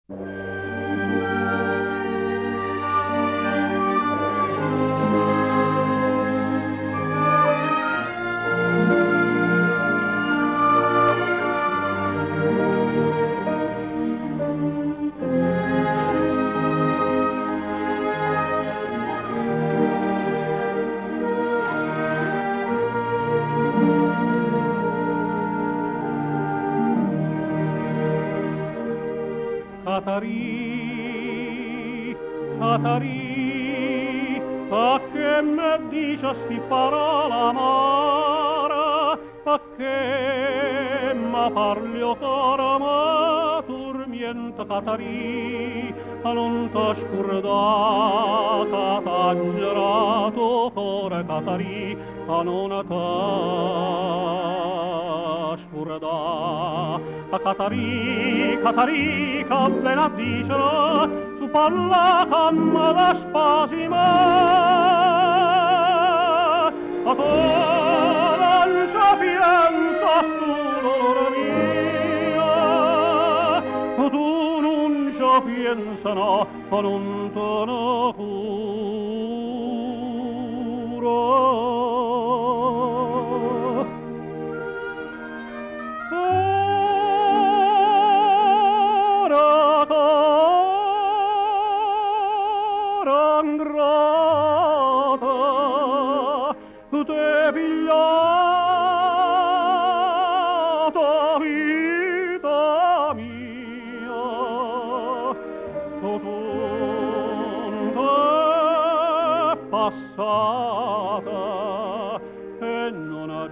Catarì, Catarì, a che me dicesti parola amara, a che ma parli o cara ma turmienta Catarì, a non t'ha scordata, t'ha girato cuore Catarì, a non t'ha scordata. A Catarì, Catarì, che ben a dicere, su palla camma da spasima. A tu non ci pensa, stu dolore mio, tu non ci pensa, no, non te ne cura. Passata e non ha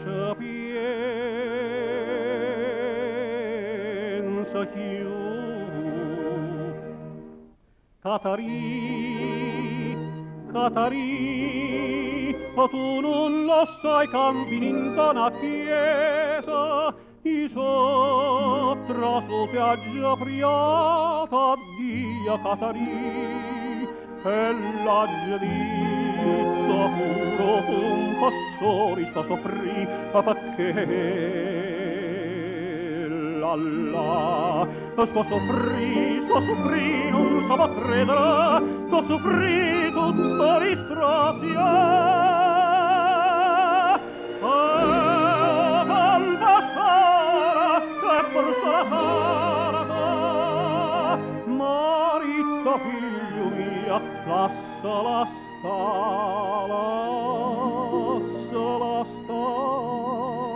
capienza più. Catarì, Catarì, o tu non lo sai, cammini in una chiesa, i sottra su piaggia priata, addio Catarì. E l'agge ditto puro un passori sto soffrì, ma perché sto soffrì, non so ma credere, sto soffrì tutta l'istrazia. Tanta sara, che forse la sara, marito figlio mia, lasciala sta, lasciala sta.